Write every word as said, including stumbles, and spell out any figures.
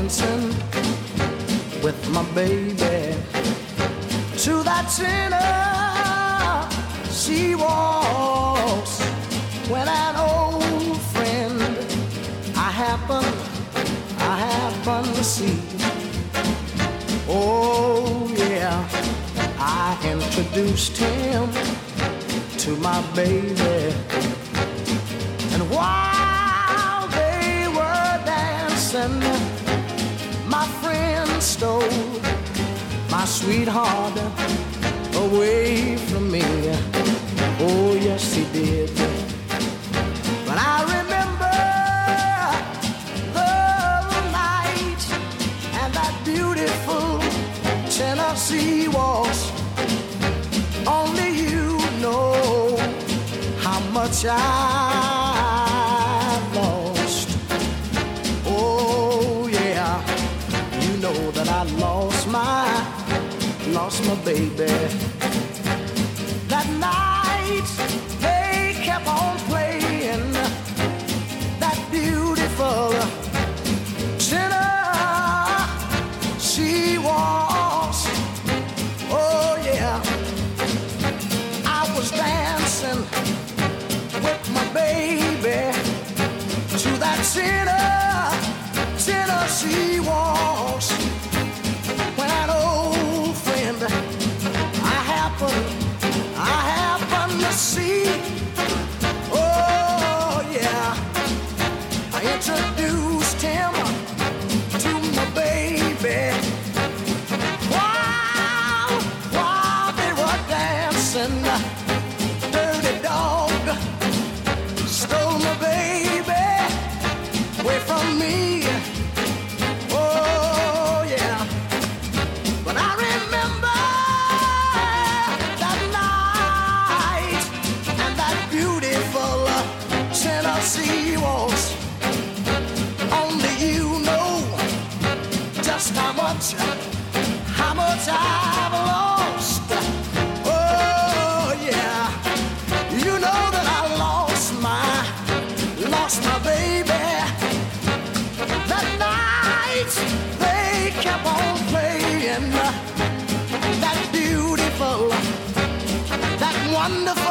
dancing with my baby to that Tennessee waltz. When an old friend I happen, I happen to see. Oh yeah, I introduced him to my baby, and while they were dancing, my friend stole my sweetheart away from me. Oh yes he did. But I remember the night and that beautiful Tennessee waltz. Only you know how much I've lost. Oh yeah, you know that I lost my, lost my baby. That night they kept on playing that beautiful Tennessee waltz. Oh yeah, I was dancing with my baby to that Tennessee waltz. When an old friend I happened, I happened to see. Oh yeah, I introduced him to my baby. While, while they were dancing, dirty dog stole my baby away from me. Oh yeah, but I remember that night and that beautiful Tennessee waltz. Only you know just how much, how much I've lost. Oh yeah, you know that I lost my, lost my baby. That night they kept on playing that beautiful, that wonderful